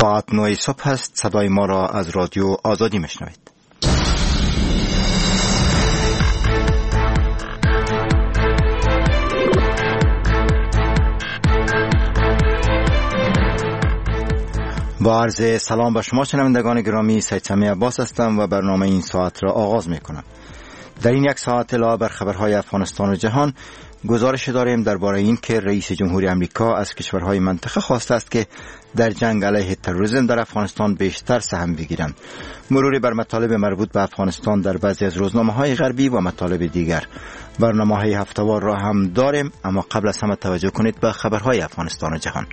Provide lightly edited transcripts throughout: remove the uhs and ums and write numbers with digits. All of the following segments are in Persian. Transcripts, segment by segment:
ساعت 9 صبح است. صدای ما را از رادیو آزادی میشنوید. با عرض سلام به شما شنوندگان گرامی، سید سمی عباس هستم و برنامه این ساعت را آغاز میکنم. در این یک ساعت علاوه بر خبرهای افغانستان و جهان، گزارش داریم درباره این که رئیس جمهوری آمریکا از کشورهای منطقه خواسته است که در جنگ علیه تروریسم در افغانستان بیشتر سهم بگیرند. مروری بر مطالب مربوط به افغانستان در بعضی از روزنامه‌های غربی و مطالب دیگر. برنامه‌های هفته‌وار را هم داریم، اما قبل از همه توجه کنید به خبرهای افغانستان و جهان.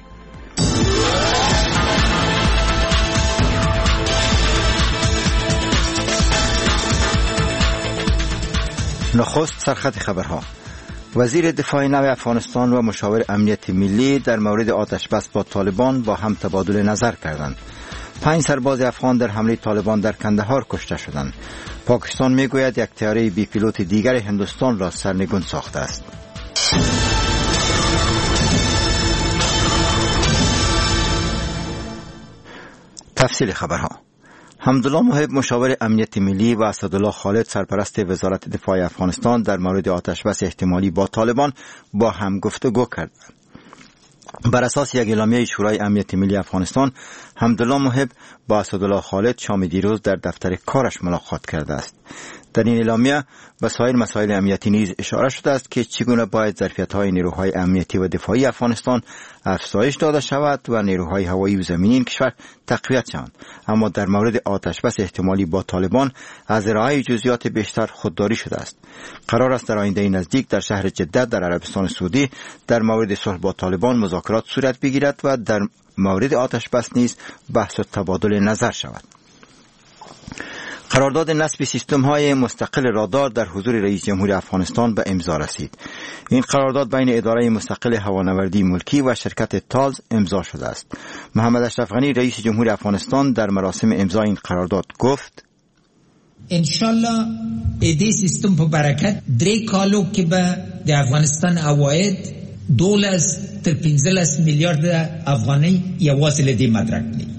نخست سرخط خبرها. وزیر دفاع نو افغانستان و مشاور امنیت ملی در مورد آتش بس با طالبان با هم تبادل نظر کردند. 5 سرباز افغان در حمله طالبان در کندهار کشته شدند. پاکستان میگوید یک طیاره بی پیلوت دیگر هندوستان را سرنگون ساخته است. تفصیل خبرها. حمدالله محب مشاور امنیت ملی و اسدالله خالد سرپرست وزارت دفاع افغانستان در مورد آتشبس احتمالی با طالبان با هم گفتگو کردند. بر اساس یک اعلامیه شورای امنیت ملی افغانستان، حمدالله محب با اسدالله خالد شام دیروز در دفتر کارش ملاقات کرده است. در این اعلامیه به سایر مسائل امنیتی نیز اشاره شده است که چگونه باید ظرفیت‌های نیروهای امنیتی و دفاعی افغانستان افزایش داده شود و نیروهای هوایی و زمینی این کشور تقویت شوند. اما در مورد آتشبس احتمالی با طالبان از ارائه جزئیات بیشتر خودداری شده است. قرار است در آینده نزدیک در شهر جده در عربستان سعودی در مورد صلح با طالبان مذاکرات صورت بگیرد و در مورد آتشبس نیز بحث و تبادل نظر شود. قرارداد نصب سیستم‌های مستقل رادار در حضور رئیس جمهور افغانستان به امضا رسید. این قرارداد بین اداره مستقل هوانوردی ملکی و شرکت تالز امضا شده است. محمد اشرف غنی رئیس جمهور افغانستان در مراسم امضای این قرارداد گفت: انشالله ایده سیستم په برکت درې کالو کې به د افغانستان عواید 12 تر 15 میلیارد افغانی یوازې له دې مدرک دي.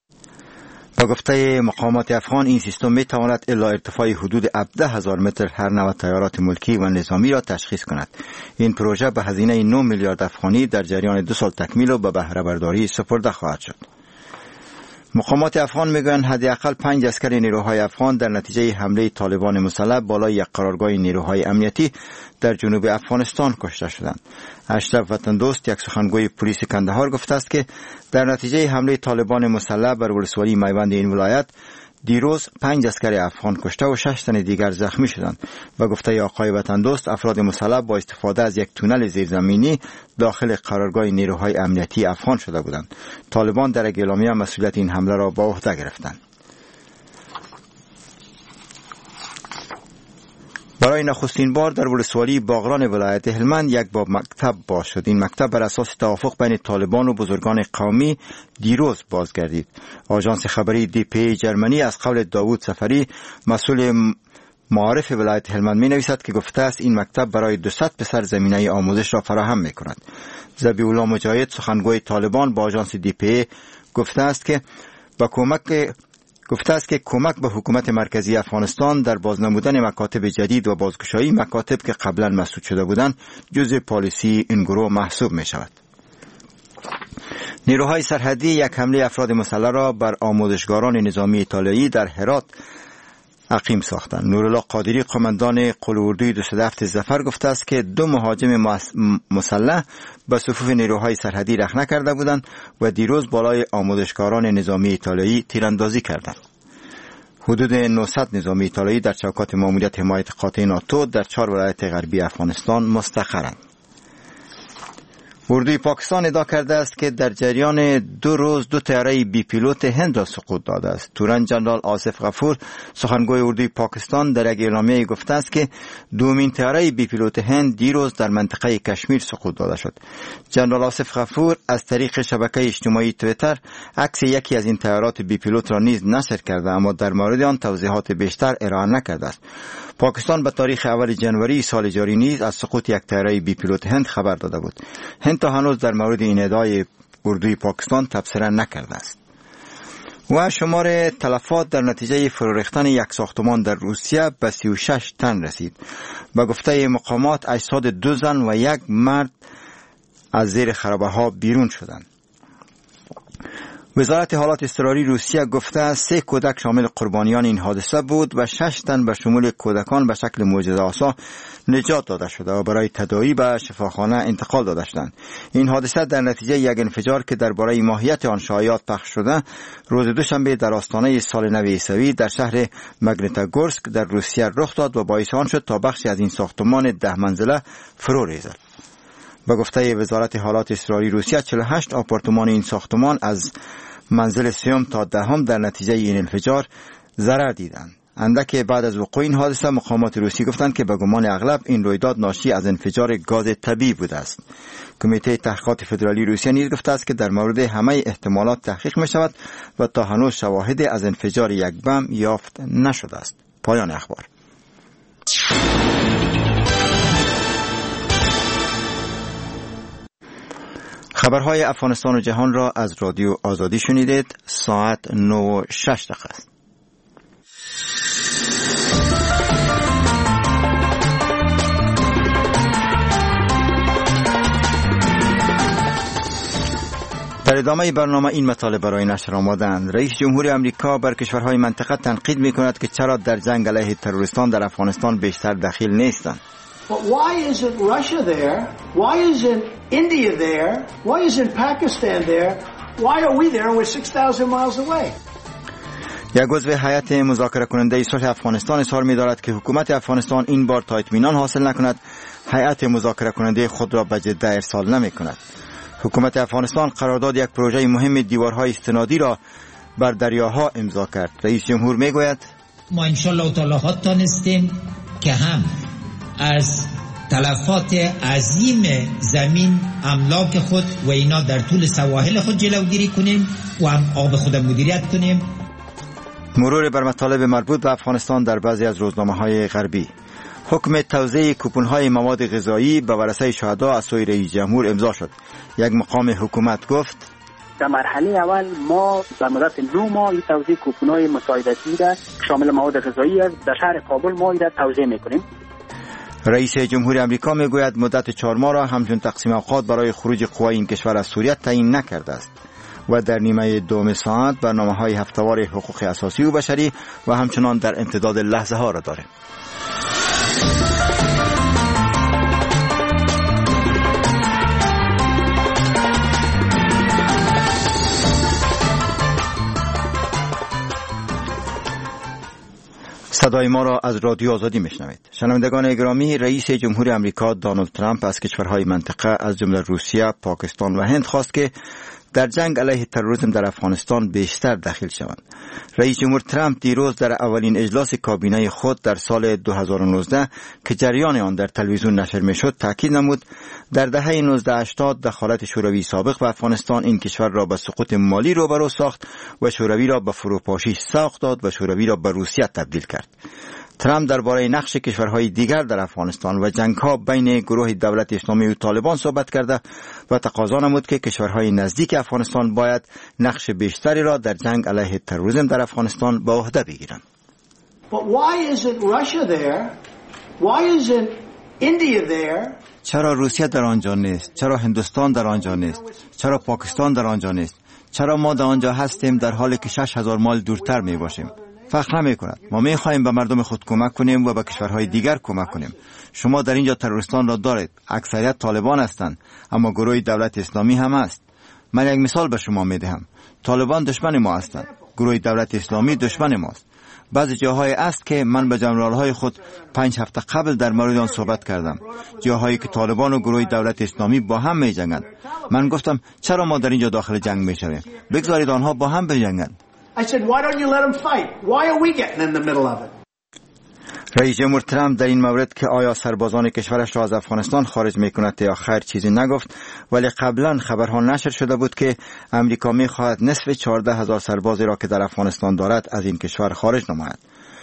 با گفته مقامات افغان، این سیستم می تواند الا ارتفاع حدود 17,000 متر هر نوع طیارات ملکی و نظامی را تشخیص کند. این پروژه به هزینه 9 میلیارد افغانی در جریان 2 سال تکمیل و به بهره برداری سپرده خواهد شد. مقامات افغان میگویند حداقل 5 عسکر نیروهای افغان در نتیجه حمله طالبان مسلح بالای یک قرارگاه نیروهای امنیتی در جنوب افغانستان کشته شدند. اشرف وطن دوست، یک سخنگوی پلیس کندهار، گفته است که در نتیجه حمله طالبان مسلح بر ولسوالی میوند این ولایت دیروز 5 عسکر افغان کشته و 6 تن دیگر زخمی شدند. و گفته آقای وطن دوست، افراد مسلح با استفاده از یک تونل زیرزمینی داخل قرارگاه نیروهای امنیتی افغان شده بودند. طالبان در اعلامیه مسئولیت این حمله را به عهده گرفتند. برای نخستین بار در ولسوالی باغران ولایت هلمند یک باب مکتب باز شد. این مکتب بر اساس توافق بین طالبان و بزرگان قومی دیروز بازگردید. آژانس خبری DPA جرمنی از قول داوود سفری، مسئول معارف ولایت هلمند، می نویسد که گفته است این مکتب برای 200 پسر زمینه آموزش را فراهم می کند. ذبیح الله مجاهد، سخنگوی طالبان، با آژانس DPA گفته است که کمک به حکومت مرکزی افغانستان در بازنمودن مکاتب جدید و بازگشایی مکاتب که قبلا مسدود شده بودند جزء پالیسی این گروه محسوب می شود. نیروهای سرحدی یک حمله افراد مسلح را بر آموزشگاران نظامی ایتالیایی در هرات عقیم ساختند. نورالله قادری، قماندان قلوردوی 207 ظفر، گفته است که 2 مهاجم مسلح به صفوف نیروهای سرحدی رخنه کرده بودند و دیروز بالای آموزشگاران نظامی ایتالیایی تیراندازی کردند. حدود 900 نظامی ایتالیایی در چوکات ماموریت حمایت قاطع ناتو در 4 ولایت غربی افغانستان مستقرند. اردوی پاکستان ادعا کرده است که در جریان 2 روز 2 طیاره بی پیلوت هند را سقوط داده است. تورن جنرال آصف غفور، سخنگوی اردوی پاکستان، در یک اعلامیه گفته است که دومین طیاره بی پیلوت هند دیروز در منطقه کشمیر سقوط داده شد. جنرال آصف غفور از طریق شبکه اجتماعی توییتر عکس یکی از این طیارات بی پیلوت را نیز نشر کرده، اما در مورد آن توضیحات بیشتر ارائه نکرده است. پاکستان به تاریخ اول جنوری سال جاری نیز از سقوط یک طیاره بی پیلوت هند خبر داده بود. هند تا هنوز در مورد این ادعای اردوی پاکستان تبصره نکرده است. و شمار تلفات در نتیجه فرو ریختن یک ساختمان در روسیه به 36 تن رسید. به گفته مقامات اجساد 2 زن و 1 مرد از زیر خرابه ها بیرون شدند. وزارت حالات اضطراری روسیه گفته 3 کودک شامل قربانیان این حادثه بود و 6 تن به شمول کودکان به شکل معجزه‌آسا نجات داده شده و برای تداوی به شفاخانه انتقال داده شدند. این حادثه در نتیجه یک انفجار که درباره ماهیت آن شایعات پخش شده روز دوشنبه در آستانه سال نو عیسوی در شهر مگنیتوگورسک در روسیه رخ داد و باعث آن شد تا بخشی از این ساختمان 10 منزله فرو ریزد. به گفته وزارت حالات اضطراری روسیه 48 آپارتمان این ساختمان از منزل 3 تا 10 در نتیجه این انفجار ضرر دیدند. اندک بعد از وقوع این حادثه مقامات روسی گفتند که به گمان اغلب این رویداد ناشی از انفجار گاز طبیعی بوده است. کمیته تحقیقات فدرالی روسیه نیز گفته است که در مورد همه احتمالات تحقیق می شود و تا هنوز شواهد از انفجار یک بم یافت نشده است. پایان اخبار. خبرهای افغانستان و جهان را از رادیو آزادی شنیدید. ساعت 9:06 است. در ادامه برنامه این مطالب برای نشر آمدند. رئیس جمهوری آمریکا بر کشورهای منطقه تنقید می‌کند که چرا در جنگ علیه تروریستان در افغانستان بیشتر دخیل نیستند. But why isn't Russia there? Why isn't India there? Why isn't Pakistan there? Why are we there and we're 6,000 miles away? یک عضو هیئت مذاکره کننده صلح افغانستان اظهار می‌دارد که حکومت افغانستان این بار تا اطمینان حاصل نکند هیئت مذاکره کننده خود را به جده ارسال نمی‌کند. حکومت افغانستان قرارداد یک پروژه مهم دیوارهای استنادی را بر دریاها امضا کرد. رئیس جمهور میگوید ما انشالله تعالی ها تانستیم که هم از تلفات عظیم زمین املاک خود و اینا در طول سواحل خود جلوگیری کنیم و هم آب خود مدیریت کنیم. مرور بر مطالب مربوط به افغانستان در بعضی از روزنامه‌های غربی. حکم توزیع کوپن‌های مواد غذایی به ورثه شهدا از سوی رئیس جمهور امضا شد. یک مقام حکومت گفت در مرحله اول ما در مدت 9 ماه توزیع کوپن‌های مساعدتی را شامل مواد غذایی است در شهر کابل ما را توزیع می‌کنیم. رئیس جمهوری آمریکا میگوید مدت 4 ماه را همچون تقسیم اوقات برای خروج قوای این کشور از سوریه تعیین نکرده است و در نیمه دوم ساعت برنامه‌های هفته‌وار حقوق اساسی و بشری و همچنان در امتداد لحظه ها را داریم. صدای ما را از رادیو آزادی میشنوید. شنوندگان گرامی، رئیس جمهوری آمریکا دونالد ترامپ از کشورهای منطقه از جمله روسیه، پاکستان و هند خواست که در جنگ علیه تروریسم در افغانستان بیشتر دخیل شوند. رئیس جمهور ترامپ دیروز در اولین اجلاس کابینه خود در سال 2019 که جریان آن در تلویزیون نشر میشد تاکید نمود در دهه 1980 دخالت شوروی سابق به افغانستان این کشور را به سقوط مالی روبرو ساخت و شوروی را به فروپاشی سوق داد و شوروی را به روسیه تبدیل کرد. ترامپ درباره نقش کشورهای دیگر در افغانستان و جنگ‌ها بین گروه دولت اسلامی و طالبان صحبت کرده و تقاضا نمود که کشورهای نزدیک افغانستان باید نقش بیشتری را در جنگ علیه تروریسم در افغانستان به عهده بگیرند. But why isn't Russia there? Why isn't India there? چرا روسیه در آنجا نیست؟ چرا هندوستان در آنجا نیست؟ چرا پاکستان در آنجا نیست؟ چرا ما در آنجا هستیم در حالی که 6000 مایل دورتر می باشیم؟ فرق نمی کند. ما می خواهیم به مردم خود کمک کنیم و به کشورهای دیگر کمک کنیم. شما در اینجا تروریستان را دارید. اکثریت طالبان هستند، اما گروه دولت اسلامی هم است. من یک مثال به شما می دهم. طالبان دشمن ما هستند. گروه دولت اسلامی دشمن ماست. بعضی جاهای است که من به جنرال‌های خود 5 هفته قبل در مورد آن صحبت کردم. جاهایی که طالبان و گروه دولت اسلامی با هم می جنگند. من گفتم چرا ما در اینجا داخل جنگ می شویم؟ بگذارید آنها با هم بجنگند. I said, why don't you let them fight? Why are we getting in the middle of it? رئیس جمهور ترامپ در این مورد که آیا سربازان کشورش را از افغانستان خارج میکند یا خیر چیزی نگفت، ولی قبلا خبرها نشر شده بود که امریکا میخواهد نصف 14,000 سربازی را که در افغانستان دارد از این کشور خارج نماید.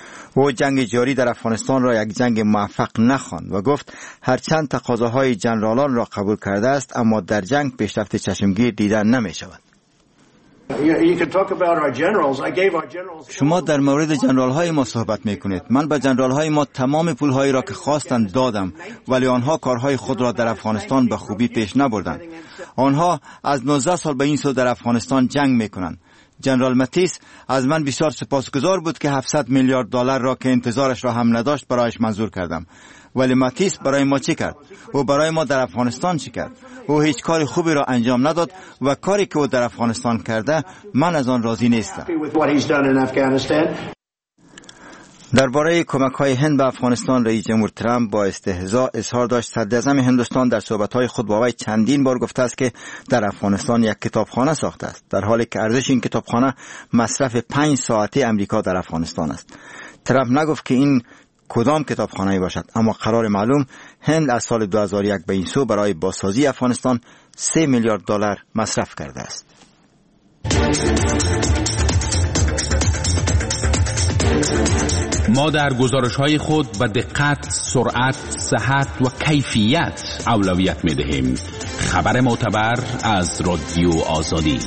او جنگ جاری در افغانستان را یک جنگ موفق نخواند و گفت هرچند تقاضاهای جنرالان را قبول کرده است اما در جنگ پیشرفت چشمگیر دیدن نمی شود. شما در مورد جنرال های ما صحبت میکنید. من به جنرال های ما تمام پول هایی را که خواستند دادم، ولی آنها کارهای خود را در افغانستان به خوبی پیش نبردند. آنها از 19 سال به این سو در افغانستان جنگ میکنند. جنرال ماتیس از من بسیار سپاسگزار بود که 700 میلیارد دلار را که انتظارش را هم نداشت برایش منظور کردم. ولی ماتیس برای ما چی کرد؟ او برای ما در افغانستان چی کرد؟ او هیچ کاری خوبی را انجام نداد و کاری که او در افغانستان کرده من از آن راضی نیستم. درباره کمک‌های هند به افغانستان، رئیس جمهور ترامپ با استهزاء اظهار داشت. صدراعظم هندوستان در صحبت‌های خود با وی چندین بار گفته است که در افغانستان یک کتابخانه ساخته است، در حالی که ارزش این کتابخانه مصرف 5 ساعته امریکا در افغانستان است. ترامپ نگفت که این کدام کتابخانه‌ای باشد، اما قرار معلوم هند از سال 2001 به این سو برای بازسازی افغانستان 3 میلیارد دلار مصرف کرده است. ما در گزارش‌های خود به دقت، سرعت، صحت و کیفیت اولویت می‌دهیم. خبر معتبر از رادیو آزادی.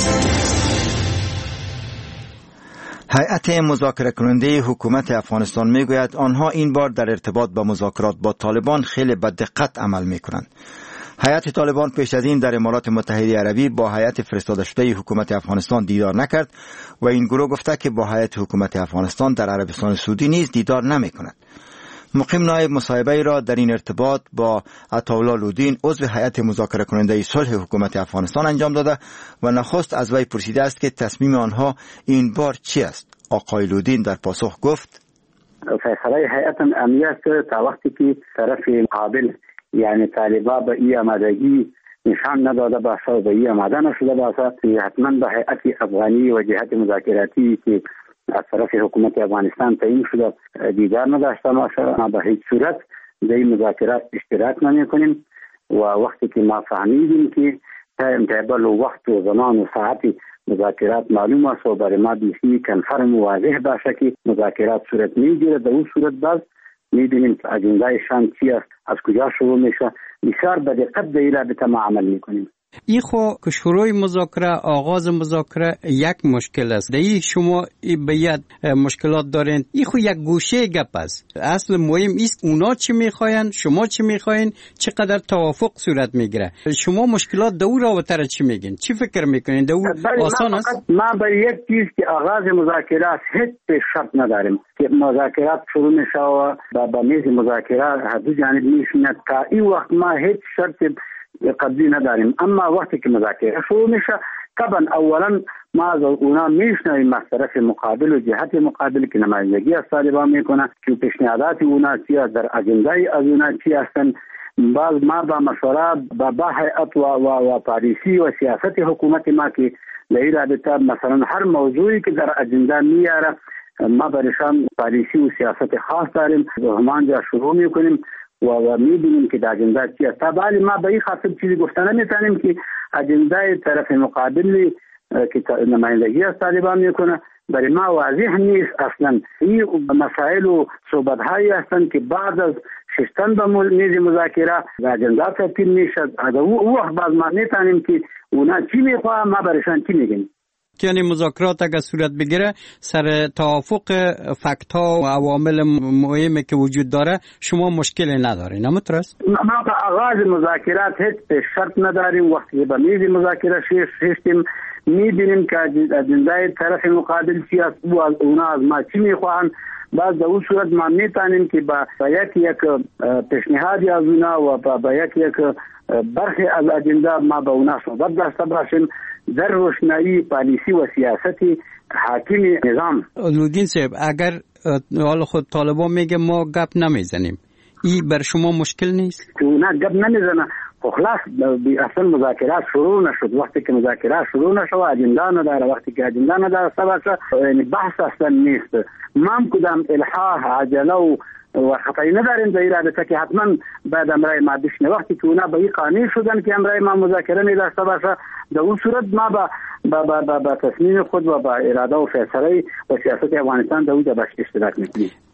هیئت مذاکره کننده حکومت افغانستان میگوید آنها این بار در ارتباط با مذاکرات با طالبان خیلی به دقت عمل میکنند. هیئت طالبان پیش از این در امارات متحده عربی با هیئت فرستاده شده حکومت افغانستان دیدار نکرد و این گروه گفته که با هیئت حکومت افغانستان در عربستان سعودی نیز دیدار نمیکند. مقیم نایب مصاحبه را در این ارتباط با عطاالله لودین عضو هیئت مذاکره کننده صلح حکومت افغانستان انجام داده و نخست از وی پرسیده است که تصمیم آنها این بار چی است. آقای لودین در پاسخ گفت فیصله هیئت امنیت است تا وقتی که طرف مقابل یعنی طالبان به این آمادگی نشان نداده باشه و به این آماده نشده باشه حتما به هیئت افغانی و جهت مذاکراتی که از طرف حکومت افغانستان تعیین شده دیدار نداشته باشه. ما به هیچ صورت در این مذاکرات اشتراک نمی‌کنیم و وقتی که ما فهمیدیم که تایم‌تیبل و وقت و زمان و ساعت مذاکرات معلوم است و برای ما بیخی کنفرم و واضح باشه که مذاکرات صورت میگیره، در اون صورت باز میبینیم اجنده شان چی است، از کجا شروع میشه، بسیار به دقت در این رابطه ما عمل میکنیم. این خو که شروع مذاکره، آغاز مذاکره یک مشکل است. دیگه شما باید مشکلات دارین. این خو یک گوشه گپ است. اصل مهم است اونا چی میخواین، شما چی میخواین، چقدر توافق صورت میگیره. شما مشکلات دور رابطه چی میگین، چی فکر میکنین؟ دور آسان است. ما به یک چیز که آغاز مذاکرات هیچ شرط نداریم که مذاکرات شروع میشه و با میز مذاکرات هر دو جانب میشینند. تا این وقت ما هیچ شرط قبلی نداریم، اما وقتی که مذاکره شروع میشه طبعا اولا ما از اونا میشنویم از طرف مقابل و جهت مقابل که نمایندگی از طالبان میکنه که پیشنهادات اونا چی است، در اجنده از اونا چی هستن. باز ما با مشوره با هیئت و پالیسی و سیاست حکومت ما که در این رابطه مثلا هر موضوعی که در اجنده میاره ما برشان پالیسی و سیاست خاص داریم و همانجا شروع میکنیم و می‌بینیم که در اجنده چی است. طبعا ما به این خاطر چیزی گفتن نمی‌تونیم که اجنده طرف مقابل که نمایندگی از طالبان میکنه برای ما واضح نیست. اصلا این مسائل و صحبت‌هایی هستند که بعد از شستن به میز مذاکره در اجنده ترتیب میشه. او وقت باز ما نمی‌تونیم که اونا چی میخواه ما برایشان چی میگیم. یعنی مذاکرات اگر صورت بگیره سر توافق فکت‌ها و عوامل مهمی که وجود داره شما مشکلی ندارین، همونطور است؟ ما به آغاز مذاکرات هیچ شرط نداریم. وقتی به میز مذاکره شستیم میبینیم که اجنده طرف مقابل چی است و اونا از ما چی میخواهند. باز در اون صورت ما میتونیم که با یک پیشنهادی از اونا و با یک برخی از اجنده ما با اونا صحبت داشته باشیم در روشنایی پالیسی و سیاستی حاکم نظام. لودین صاحب اگر حال خود طالبان میگه ما گپ نمیزنیم، این بر شما مشکل نیست؟ اونا گپ نمیزنه خب خلاص اصلا مذاکرات شروع نشد. وقتی که مذاکرات شروع نشد اجنده نداره، وقتی که اجنده نداره سبب یعنی بحث اصلا نیست. ما هم کدام الحاح عجله و خطایی نداریم در این رابطه که حتما بعد امرای ما بشنه. وقتی که اونا به این قانع شدن که امرای ما مذاکره نداشته باشه در اون صورت ما با تصمیم خود و با اراده و فیصله و سیاست افغانستان در اونجا باش اشتراک میکنیم.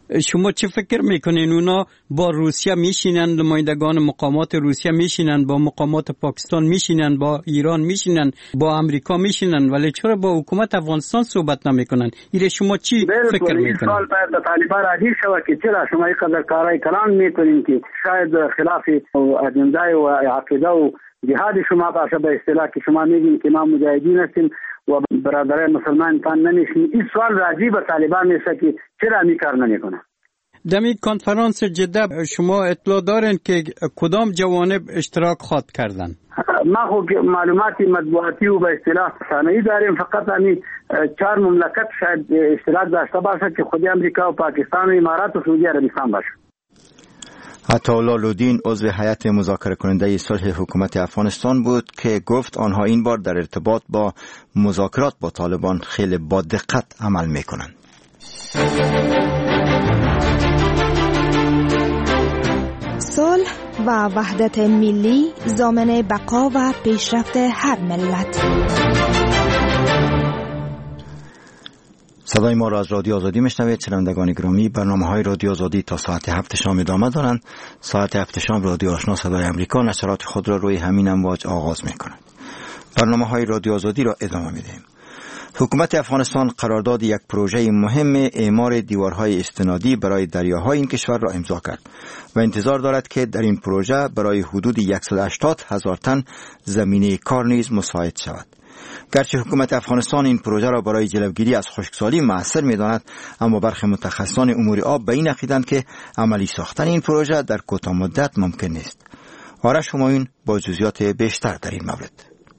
شما چه فکر میکنین؟ اونا با روسیه میشینن، نمایندگان مقامات روسیه میشینن، با مقامات پاکستان میشینن، با ایران میشینن، با امریکا میشینن، ولی چرا با حکومت افغانستان صحبت نمیکنن؟ ایره شما چی فکر میکنین؟ سوال باید به طالبان راجع شود که چرا شما این قدر کارهای کلان میکنین که شاید خلاف اجنده و عقیده و جهاد شما باشه، به اصطلاح که شما میگین که ما مجاهدین هستیم و برادرای مسلمان تان نمیشین. این سوال راجع به طالبان میشه که چرا می کار نمیکنه. دمی کنفرانس جده شما اطلاع دارین که کدام جوانب اشتراک خواد کردن؟ ما خو معلوماتی مطبوعاتی و به اصطلاح ثانوی داریم، فقط همین 4 مملکت شاید اشتراک داشته باشه که خود امریکا و پاکستان و امارات و سعودی عربستان باشه. عطاالله لودین عضو هیئت مذاکره کننده صلح حکومت افغانستان بود که گفت آنها این بار در ارتباط با مذاکرات با طالبان خیلی با دقت عمل میکنند. صلح و وحدت ملی ضامن بقا و پیشرفت هر ملت. صدای ما را از رادیو آزادی میشنوید. شنوندگان گرامی، برنامه‌های رادیو آزادی تا ساعت 7 شام ادامه دارند. ساعت 7 شام رادیو آشنا صدای امریکا نشرات خود را روی همین امواج آغاز می‌کند. برنامه‌های رادیو آزادی را ادامه می‌دهیم. حکومت افغانستان قرارداد یک پروژه مهم اعمار دیوارهای استنادی برای دریاهای این کشور را امضا کرد و انتظار دارد که در این پروژه برای حدود 180,000 تن زمینه کار نیز مساعد شود. گرچه حکومت افغانستان این پروژه را برای جلوگیری از خشکسالی مؤثر می‌داند، اما برخی متخصصان امور آب به این عقیده‌اند که عملی ساختن این پروژه در کوتاه مدت ممکن نیست. آرش همایون با جزئیات بیشتر در این مورد.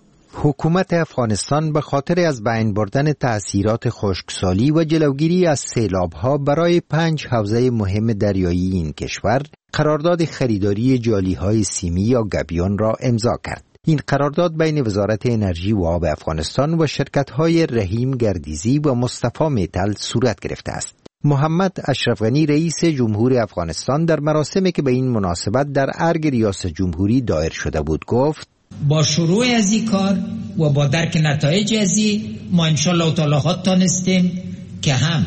حکومت افغانستان به خاطر از بین بردن تأثیرات خشکسالی و جلوگیری از سیلاب‌ها برای 5 حوزه مهم دریایی این کشور قرارداد خریداری جالی‌های سیمی یا گبیون را امضا کرد. این قرارداد بین وزارت انرژی و آب افغانستان و شرکت‌های رحیم گردیزی و مصطفی میتل صورت گرفته است. محمد اشرف غنی رئیس جمهور افغانستان در مراسمی که به این مناسبت در ارگ ریاست جمهوری دایر شده بود گفت: با شروع از این کار و با درک نتایج از این ما انشالله تعالی تانستیم که هم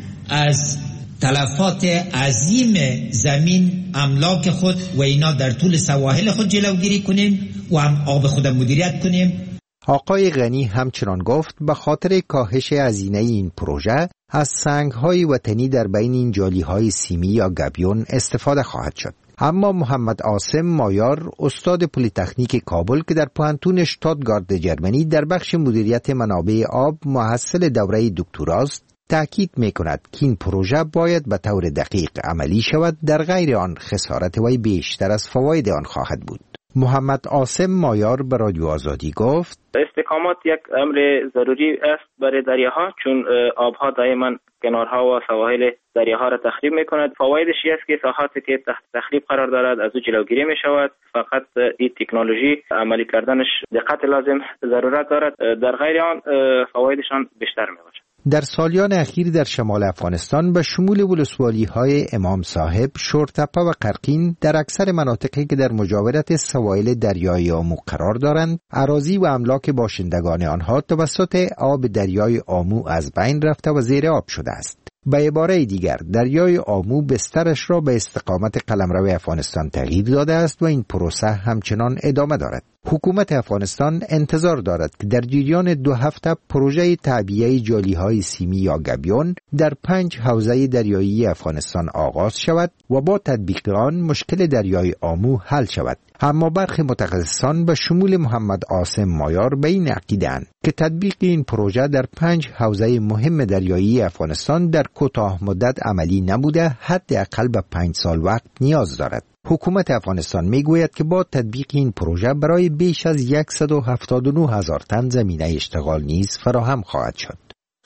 از تلفات عظیم زمین املاک خود و اینا در طول سواحل خود جلوگیری کنیم و هم آب خود مدیریت کنیم. آقای غنی همچنان گفت به خاطر کاهش هزینه این پروژه از سنگ‌های وطنی در بین این جالی‌های سیمی یا گبیون استفاده خواهد شد. اما محمد عاصم مایار استاد پلی‌تکنیک کابل که در پوهنتون شتاتگارت جرمنی در بخش مدیریت منابع آب محصل دوره دکتراست تأکید می‌کند که این پروژه باید به طور دقیق عملی شود، در غیر آن خسارت وی بیشتر از فواید آن خواهد بود. محمد عاصم مایار به رادیو آزادی گفت: استحکامات یک امر ضروری است برای دریاها، چون آبها دائما کنارها و سواحل دریاها را تخریب می‌کند. فوایدش است که ساحاتی که تحت تخریب قرار دارد از او جلوگیری می‌شود. فقط این تکنولوژی عملی کردنش دقت لازم ضرورت دارد، در غیر آن فوایدشان بیشتر می‌باشد. در سالیان اخیر در شمال افغانستان به شمول ولسوالی‌های امام صاحب، شورتپه و قرقین در اکثر مناطقی که در مجاورت سواحل دریای آمو قرار دارند، اراضی و املاک باشندگان آنها توسط آب دریای آمو از بین رفته و زیر آب شده است. به عباره دیگر، دریای آمو بسترش را به استقامت قلمرو افغانستان تغییر داده است و این پروسه همچنان ادامه دارد. حکومت افغانستان انتظار دارد که در جریان 2 هفته پروژه تعبیه جالی‌های سیمی یا گبیون در 5 حوزه دریایی افغانستان آغاز شود و با تطبیق آن مشکل دریای آمو حل شود. اما برخی متخصصان به شمول محمد عاصم مایار به این عقیده‌اند که تطبیق این پروژه در 5 حوزه مهم دریایی افغانستان در کوتاه مدت عملی نبوده، حداقل به 5 سال وقت نیاز دارد. حکومت افغانستان میگوید که با تطبیق این پروژه برای بیش از 179,000 تن زمینه اشتغال نیز فراهم خواهد شد.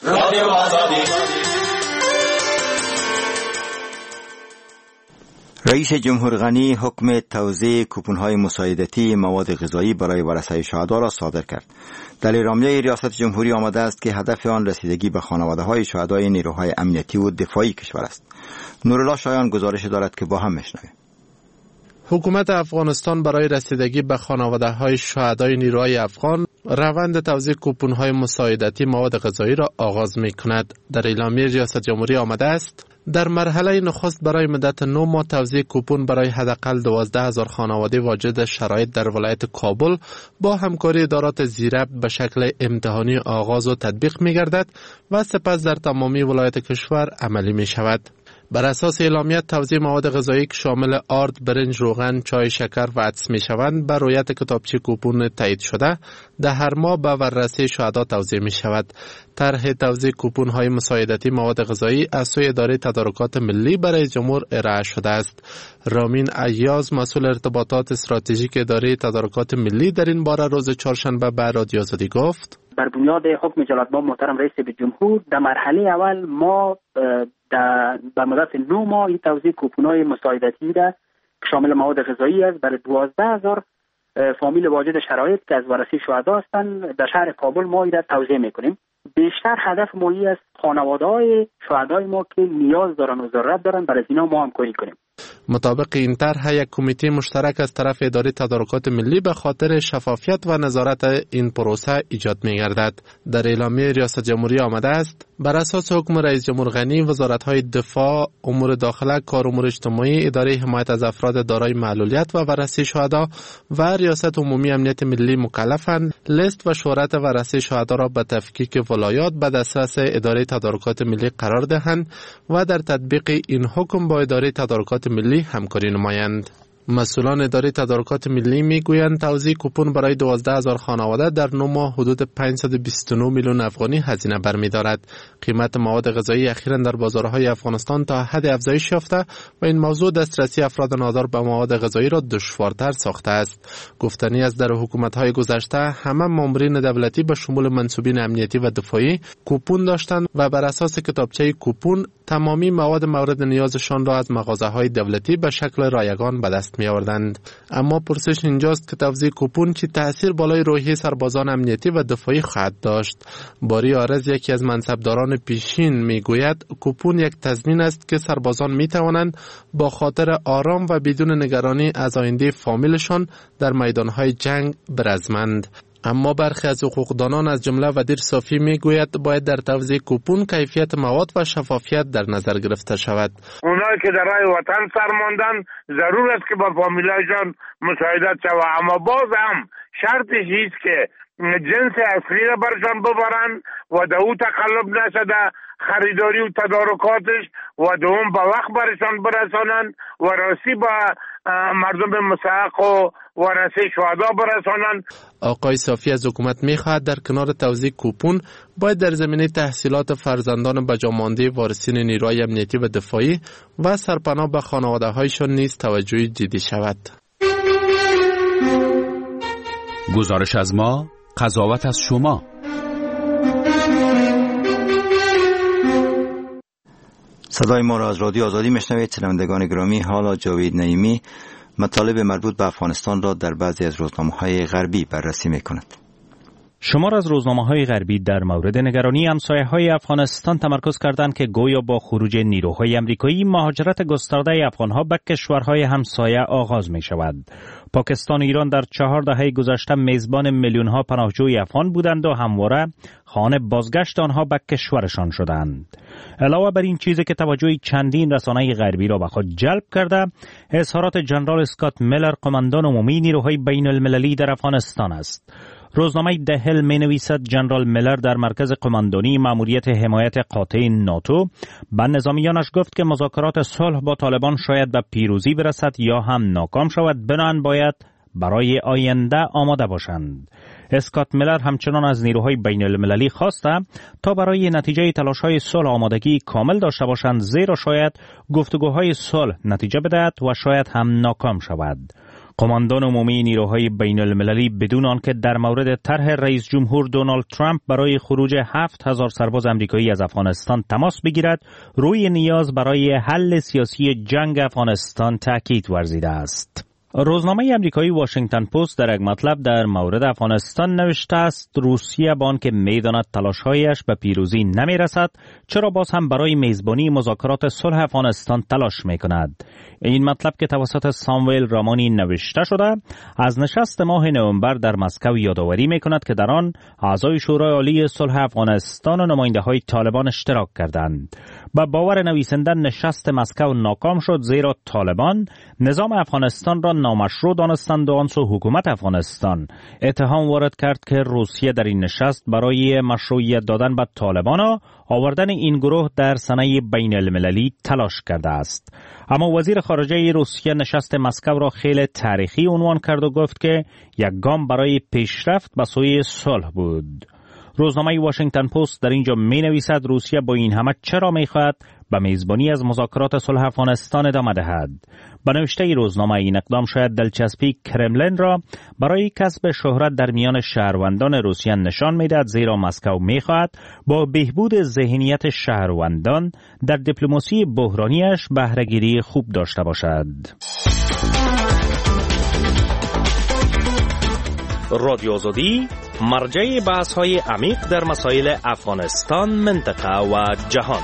رئیس جمهور غنی حکم توزیع کوپن‌های مساعدتی مواد غذایی برای ورثه شهدا را صادر کرد. در اعلامیه ریاست جمهوری آمده است که هدف آن رسیدگی به خانواده‌های شهدای نیروهای امنیتی و دفاعی کشور است. نورالله شایان گزارش دارد که با هم میشنویم. حکومت افغانستان برای رسیدگی به خانواده‌های شهدای نیروهای افغان روند توزیع کوپن‌های مساعدتی مواد غذایی را آغاز می‌کند. در اعلامیه ریاست جمهوری آمده است در مرحله نخست برای مدت 9 ماه توزیع کوپن برای حداقل 12,000 خانواده واجد شرایط در ولایت کابل با همکاری ادارات زیربط به شکل امتحانی آغاز و تطبیق می‌گردد و سپس در تمامی ولایت کشور عملی می‌شود. بر اساس اعلامیه توزیع مواد غذایی که شامل آرد، برنج، روغن، چای، شکر و عدس می‌شوند بر رویت کتابچه کوپن تایید شده در هر ماه به ورثه شهدا توزیع می‌شود. طرح توزیع کوپن‌های مساعدتی مواد غذایی از سوی اداره تدارکات ملی برای جمهور ارائه شده است. رامین ایاز مسئول ارتباطات استراتژیک اداره تدارکات ملی در این باره روز چهارشنبه به رادیو آزادی گفت: بر بنیاد حکم جلال‌مآب محترم رئیس جمهور در مرحله اول ما در مدت 9 ماه این توزیع کوپن‌های مساعدتی را که شامل مواد غذایی است برای 12,000 فامیل واجد شرایط که از ورثه شهدا هستند در شهر کابل ما این را توزیع می‌کنیم. بیشتر هدف ما این است خانواده‌های شهدای ما که نیاز دارن و ضرورت دارن برای اینا ما همکاری کنیم. مطابق این طرح یک کمیته مشترک از طرف اداره تدارکات ملی به خاطر شفافیت و نظارت این پروسه ایجاد می‌گردد. در اعلامیه ریاست جمهوری آمده است بر اساس حکم رئیس جمهور غنی وزارت‌های دفاع، امور داخله، کار امور اجتماعی، اداره حمایت از افراد دارای معلولیت و ورثه شهدا و ریاست عمومی امنیت ملی مکلفند لیست و شهرت ورثه شهدا را به تفکیک ولایات به دسترس اداره تدارکات ملی قرار دهند و در تطبیق این حکم با اداره تدارکات ملی همکاری نمایند. مسئولان اداره تدارکات ملی میگویند توزیع کوپن برای 12,000 خانواده در 9 ماه حدود 529 میلیون افغانی هزینه برمی‌دارد. قیمت مواد غذایی اخیراً در بازارهای افغانستان تا حد افزایش یافته و این موضوع دسترسی افراد نادار به مواد غذایی را دشوارتر ساخته است. گفتنی است در حکومت‌های گذشته همه مامورین دولتی به شمول منصوبین امنیتی و دفاعی کوپن داشتند و بر اساس کتابچه کوپن تمامی مواد مورد نیازشان را از مغازه‌های دولتی به شکل رایگان به دست می‌آوردند. اما پرسش اینجاست که توزیع کوپن چه تأثیر بالای روحیه سربازان امنیتی و دفاعی خواهد داشت. باری آرز یکی از منصبداران پیشین میگوید کوپن یک تضمین است که سربازان می‌توانند با خاطر آرام و بدون نگرانی از آینده فامیلشان در میدان‌های جنگ برزمند. اما برخی از حقوقدانان از جمله وزیر صافی میگوید باید در توزیع کوپن کیفیت مواد و شفافیت در نظر گرفته شود. اونایی که در راه وطن سرماندن ضرور است که با فامیلایشان مساعدت شود، اما باز هم شرطش است که جنس اصلی را برشان ببرن و در او تقلب نشده خریداری و تدارکاتش و دوم با وقت برشان برسانن و راستی با مردم مستحق و ورثه شهدا برسانن. آقای صافی از حکومت می‌خواهد در کنار توزیع کوپن باید در زمینه تحصیلات فرزندان بجامانده وارثین نیروهای امنیتی و دفاعی و سرپناه به خانواده‌هایشان نیز توجه جدی شود. گزارش از ما، قضاوت از شما. صدای ما را از رادیو آزادی میشنوید. شنوندگان گرامی، حالا جاوید نعیمی مطالب مربوط به افغانستان را در بعضی از روزنامه‌های غربی بررسی می‌کند. شمار از روزنامه‌های غربی در مورد نگرانی همسایه‌های افغانستان تمرکز کردند که گویا با خروج نیروهای آمریکایی مهاجرت گسترده افغان‌ها به کشورهای همسایه آغاز می‌شود. پاکستان و ایران در 4 دهه گذشته میزبان میلیون‌ها پناهجوی افغان بودند و همواره خانه بازگشت آنها به کشورشان شدند. علاوه بر این چیزی که توجه چندین رسانه غربی را به خود جلب کرده، اظهارات جنرال اسکات میلر، قماندان عمومی نیروهای بین‌المللی در افغانستان است. روزنامه دهل می نویسد جنرال میلر در مرکز قماندانی مأموریت حمایت قاطع ناتو به نظامیانش گفت که مذاکرات صلح با طالبان شاید به پیروزی برسد یا هم ناکام شود، بنابراین باید برای آینده آماده باشند. اسکات میلر همچنان از نیروهای بین المللی خواسته تا برای نتیجه تلاش‌های صلح آمادگی کامل داشته باشند، زیرا شاید گفتگوهای صلح نتیجه بدهد و شاید هم ناکام شود. قماندان عمومی نیروهای بین المللی بدون آنکه در مورد طرح رئیس جمهور دونالد ترامپ برای خروج 7,000 سرباز آمریکایی از افغانستان تماس بگیرد، روی نیاز برای حل سیاسی جنگ افغانستان تاکید ورزیده است. روزنامه امریکایی واشنگتن پست در یک مطلب در مورد افغانستان نوشته است روسیه با آنکه می‌داند تلاش‌هایش به پیروزی نمی‌رسد، چرا باز هم برای میزبانی مذاکرات صلح افغانستان تلاش می‌کند. این مطلب که توسط ساموئل رامانی نوشته شده از نشست ماه نوامبر در مسکو یادآوری می‌کند که در آن اعضای شورای عالی صلح افغانستان و نماینده‌های طالبان اشتراک کردند. با باور نویسنده نشست مسکو ناکام شد زیرا طالبان نظام افغانستان را نامشروع دانستند و آن سو حکومت افغانستان اتهام وارد کرد که روسیه در این نشست برای مشروعیت دادن به طالبان و آوردن این گروه در صحنه بین المللی تلاش کرده است. اما وزیر خارجه روسیه نشست مسکو را خیلی تاریخی عنوان کرد و گفت که یک گام برای پیشرفت به سوی صلح بود. روزنامه واشنگتن پست در اینجا می نویسد روسیه با این همه چرا می خواهد به میزبانی از مذاکرات صلح افغانستان ادامه دهد. به نوشته روزنامه این اقدام شاید دلچسبی کرملین را برای کسب شهرت در میان شهروندان روسیه نشان میدهد، زیرا مسکو می خواهد با بهبود ذهنیت شهروندان در دیپلماسی بحرانیش بهره‌گیری خوب داشته باشد. رادیو آزادی مرجع بحث‌های عمیق در مسائل افغانستان، منطقه و جهان.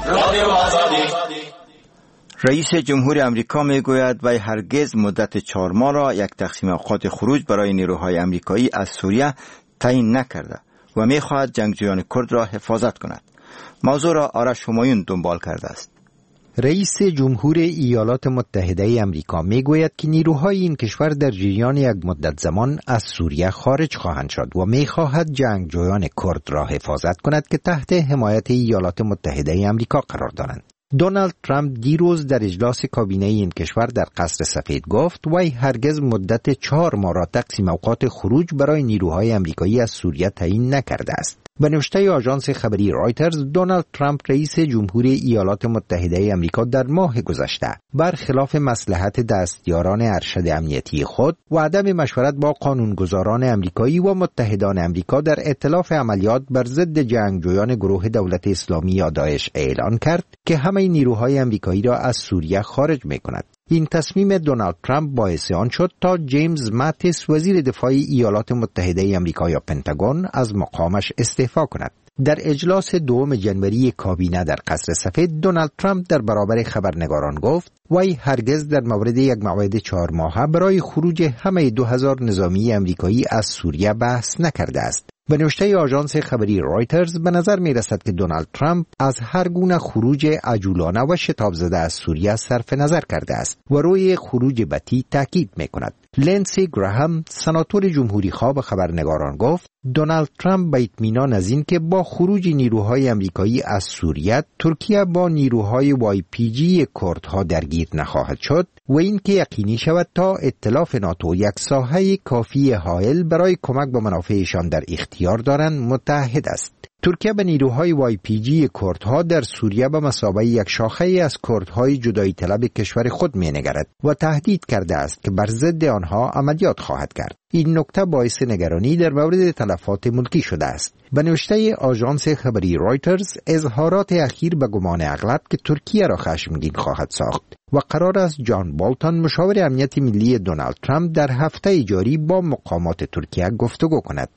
رئیس جمهور امریکا میگوید وی هرگز مدت 4 ماه را یک تقسیم اوقات خروج برای نیروهای امریکایی از سوریه تعیین نکرده و میخواهد جنگجویان کرد را حفاظت کند. موضوع را آرش همایون دنبال کرده است. رئیس جمهور ایالات متحده امریکا میگوید که نیروهای این کشور در جریان یک مدت زمان از سوریه خارج خواهند شد و میخواهد جنگجویان کرد را حفاظت کند که تحت حمایت ایالات متحده امریکا قرار دارند. دونالد ترامپ دیروز در اجلاس کابینه این کشور در قصر سفید گفت وی هرگز مدت 4 ماه را تقسیم اوقات خروج برای نیروهای امریکایی از سوریه تعیین نکرده است. به نوشته آژانس خبری رایترز، دونالد ترامپ رئیس جمهور ایالات متحده امریکا در ماه گذشته برخلاف مصلحت دستیاران ارشد امنیتی خود و عدم مشورت با قانونگذاران امریکایی و متحدان امریکا در ائتلاف عملیات بر ضد جنگجویان گروه دولت اسلامی یا داعش اعلان کرد که همه نیروهای امریکایی را از سوریه خارج می‌کند. این تصمیم دونالد ترامپ باعث آن شد تا جیمز ماتیس وزیر دفاع ایالات متحده امریکا یا پنتاگون از مقامش استعفا کند. در اجلاس 2 ژانویه کابینه در قصر سفید، دونالد ترامپ در برابر خبرنگاران گفت وی هرگز در مورد یک موعد 4 ماهه برای خروج همه 2000 نظامی امریکایی از سوریه بحث نکرده است. به نوشته آژانس خبری رایترز به نظر می رسد که دونالد ترامپ از هر گونه خروج عجولانه و شتاب زده از سوریه صرف نظر کرده است و روی خروج بتی تاکید می کند. لنسی گراهام، سناتور جمهوری خواه، به خبرنگاران گفت دونالد ترامپ به اطمینان از این که با خروج نیروهای امریکایی از سوریه ترکیه با نیروهای YPG کردها درگیر نخواهد شد و این که یقینی شود تا ائتلاف ناتو یک ساحه کافی حائل برای کمک به منافعشان در اختیار دارند متحد است. ترکیه به نیروهای YPG کردها در سوریه به مثابه یک شاخه از کردهای جدایی طلب کشور خود می‌نگرد و تهدید کرده است که بر ضد آنها عملیات خواهد کرد. این نکته باعث نگرانی در مورد تلفات ملکی شده است. به نوشته آژانس خبری رایترز، اظهارات اخیر به گمان اغلب که ترکیه را خشمگین خواهد ساخت و قرار است جان بولتون، مشاور امنیت ملی دونالد ترامپ، در هفته جاری با مقامات ترکیه گفتگو کند.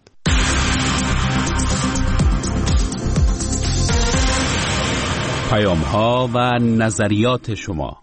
پیام‌ها و نظریات شما.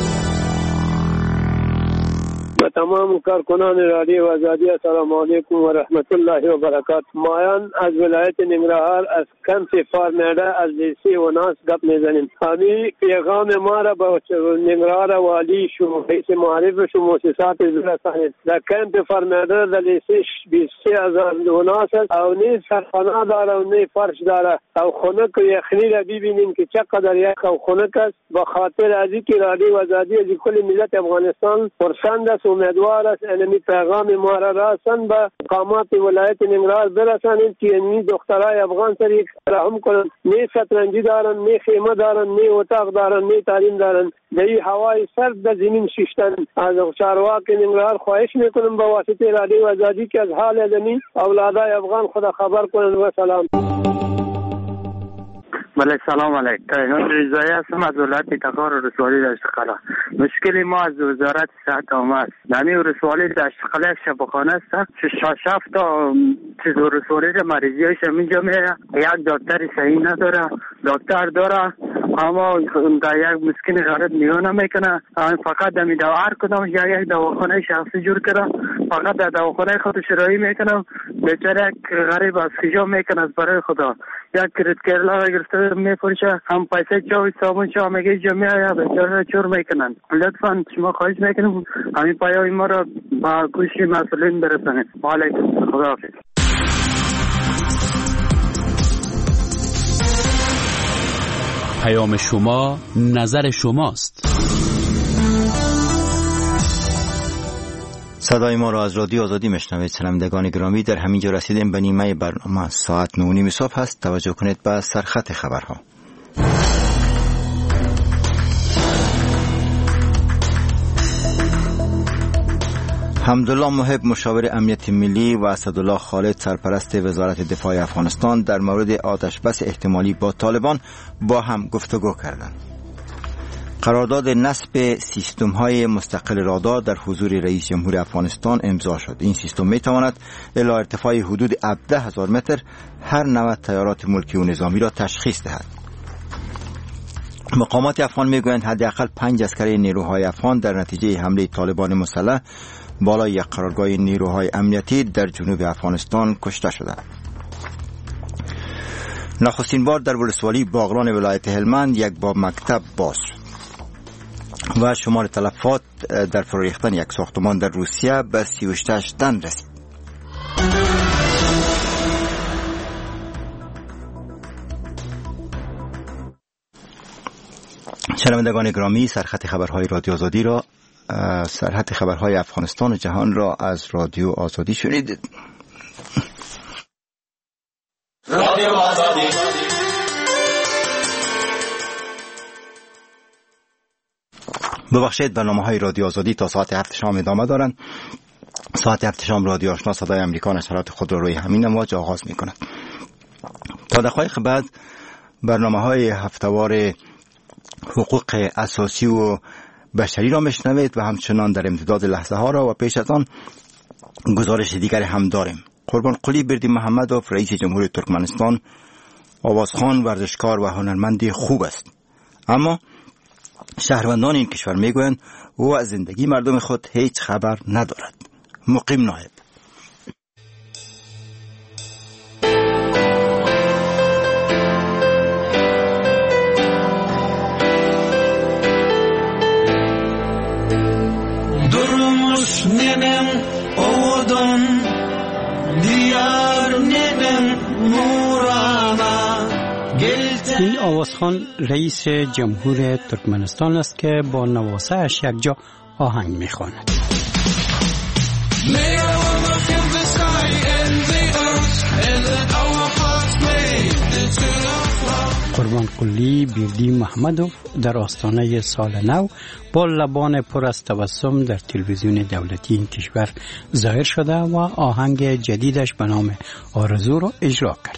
به تمام کارکنان رادیو آزادی سلام علیکم و رحمت الله و برکاته. مایان از ولایت ننگرهار از کمپ فارمیده از لیسی و ناس گپ میزنیم. همین پیغام ما را به ننگرهار والی شو رئیس معرف شو مؤسسات برسانید. در کمپ فارمیده در لیسی 23000 ناس او نه سرخانه داره و نه فرش داره او خنک یخنی را ببینیم که چقدر یخ او خنک است. به خاطر از اینکه رادیو آزادی از کل ملت افغانستان پرسند است، امیدوار است اینمی پیغام ما را رسان به مقامات ولایت ننگرهار برسانید که اینمی دخترای افغان سر یک رحم کنند. نه شطرنجی دارن، نه خیمه دارن، نه اتاق دارن، نه تعلیم دارن. در هوای سرد در زمین شیشتن. از چارواک ننگرهار خواهش میکنم به واسطه رادیو آزادی که از حال زمین اولادای افغان خدا خبر کنند. و سلام. بله، سلام علیکم. ریحان رضایی هستم از ولایت تخار رسوالی دشت قلعه. مشکل ما از وزارت صحت آمد نمی ولسوالی دشت قلعه شفاخانه است که شفت تا چیز ولسوالی مریضی هایش اینجا میره، یک دکتر صحیح نداره، دکتر داره اما در یک مسکین غریب نگاه نمیکنه، فقط دمی هر کدام یک دواخانه شخصی جور کرده، فقط در دواخانه خودش رایی میکنه، بیچاره یک غریب از خجا میکنه از برای خدا، یک کرد کرلا گرفته میفروشه، هم پیسه چاوی صابون چا میگه جمعه بیچاره چور میکنن. لطفا شما خواهش میکنم همین پیام ما را با گوش مسئولین برسانید. وعلیکم خداحافظ. پیام شما نظر شماست. صدای ما را از رادیو آزادی میشنوید. شنوندگان گرامی، در همینجا رسیدیم به نیمه برنامه. ساعت 9:30 صبح است. توجه کنید به سرخط خبرها. حمدالله محب مشاور امنیت ملی و اسدالله خالد سرپرست وزارت دفاع افغانستان در مورد آتشبس احتمالی با طالبان با هم گفتگو کردند. قرارداد نصب سیستم‌های مستقل رادار در حضور رئیس جمهور افغانستان امضا شد. این سیستم می‌تواند الی ارتفاع حدود 17,000 متر هر نوع تیارات ملکی و نظامی را تشخیص دهد. مقامات افغان می‌گویند حداقل 5 عسکر نیروهای افغان در نتیجه حمله طالبان مسلح بالای یک قرارگاه نیروهای امنیتی در جنوب افغانستان کشته شدند. نخستین بار در ولسوالی باغران ولایت هلمند یک باب مکتب باز شد و شمار تلفات در فرو ریختن یک ساختمان در روسیه به 38 تن رسید. شنوندگان گرامی، سرخط خبرهای رادیو آزادی را سرخط خبرهای افغانستان و جهان را از رادیو آزادی شنیدید. رادیو آزادی. ببخشید، برنامه‌های رادیو آزادی تا ساعت 7 شام ادامه دارند. ساعت 7 شام رادیو آشنا صدای امریکا نشرات خود را روی همین امواج آغاز می‌کند. تا دقایق بعد برنامه‌های هفته‌وار حقوق اساسی و بشری را میشنوید و همچنان در امتداد لحظه ها را و پیش از آن گزارش دیگر هم داریم. قربان قلی بردی محمدوف رئیس جمهور ترکمنستان آوازخوان، ورزشکار و هنرمندی خوب است، اما شهروندان این کشور میگویند او از زندگی مردم خود هیچ خبر ندارد. مقیم نایب. این آوازخوان رئیس جمهور ترکمنستان است که با نواسه اش یک جا آهنگ میخواند. قربان قلی بردی محمدوف در آستانه سال نو با لبان پر از تبسم در تلویزیون دولتی این کشور ظاهر شده و آهنگ جدیدش به نام آرزو را اجرا کرد.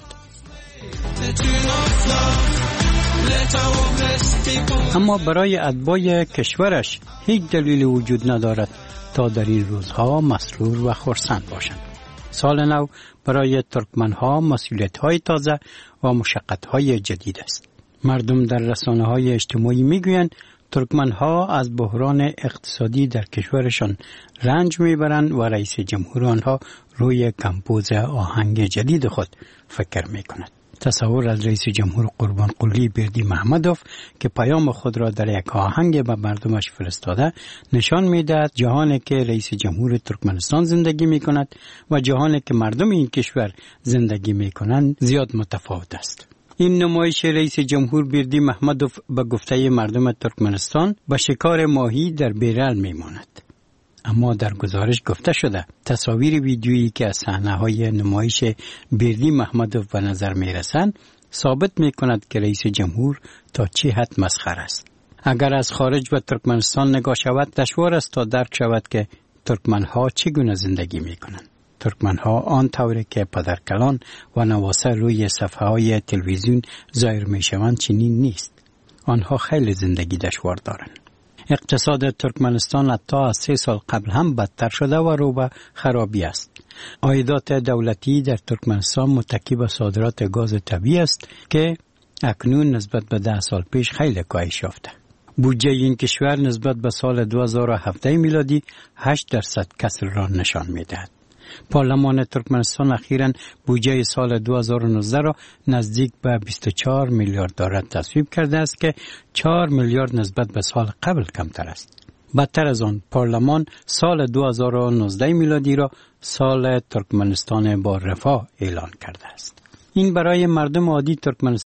اما برای اتباع کشورش هیچ دلیل وجود ندارد تا در این روزها مسرور و خرسند باشند. سال نو برای ترکمنها مسئولیت‌های تازه و مشقت‌های جدید است. مردم در رسانه‌های اجتماعی می‌گویند ترکمنها از بحران اقتصادی در کشورشان رنج می‌برند و رئیس جمهور آنها روی کمپوز آهنگ جدید خود فکر می‌کند. تصور از رئیس جمهور قربان قلی بردی محمدوف که پیام خود را در یک آهنگ به مردمش فرستاده نشان می‌دهد جهانی که رئیس جمهور ترکمنستان زندگی می‌کند و جهانی که مردم این کشور زندگی می‌کنند زیاد متفاوت است. این نمایش رئیس جمهور بردی محمدوف به گفته مردم ترکمنستان به شکار ماهی در بیرل می‌ماند. اما در گزارش گفته شده تصاویر ویدیویی که از صحنه‌های نمایش بردی محمدوف به نظر می‌رسند ثابت می‌کند که رئیس جمهور تا چه حد مسخره است. اگر از خارج به ترکمنستان نگاه شود دشوار است تا درک شود که ترکمن‌ها چگونه زندگی می‌کنند. ترکمن‌ها آن طوری که پدرکلان و نواسه روی صفحه‌های تلویزیون ظاهر می‌شوند چنین نیست. آنها خیلی زندگی دشوار دارند. اقتصاد ترکمنستان حتی از 3 سال قبل هم بدتر شده و رو به خرابی است. عایدات دولتی در ترکمنستان متکی به صادرات گاز طبیعی است که اکنون نسبت به 10 سال پیش خیلی کاهش یافته. بودجه این کشور نسبت به سال 2017 میلادی 8% کسر را نشان می‌دهد. پارلمان ترکمنستان اخیراً بودجه سال 2019 را نزدیک به 24 میلیارد دلار تصویب کرده است که 4 میلیارد نسبت به سال قبل کمتر است. بدتر از آن، پارلمان سال 2019 میلادی را سال ترکمنستان با رفاه اعلان کرده است. این برای مردم عادی ترکمنستان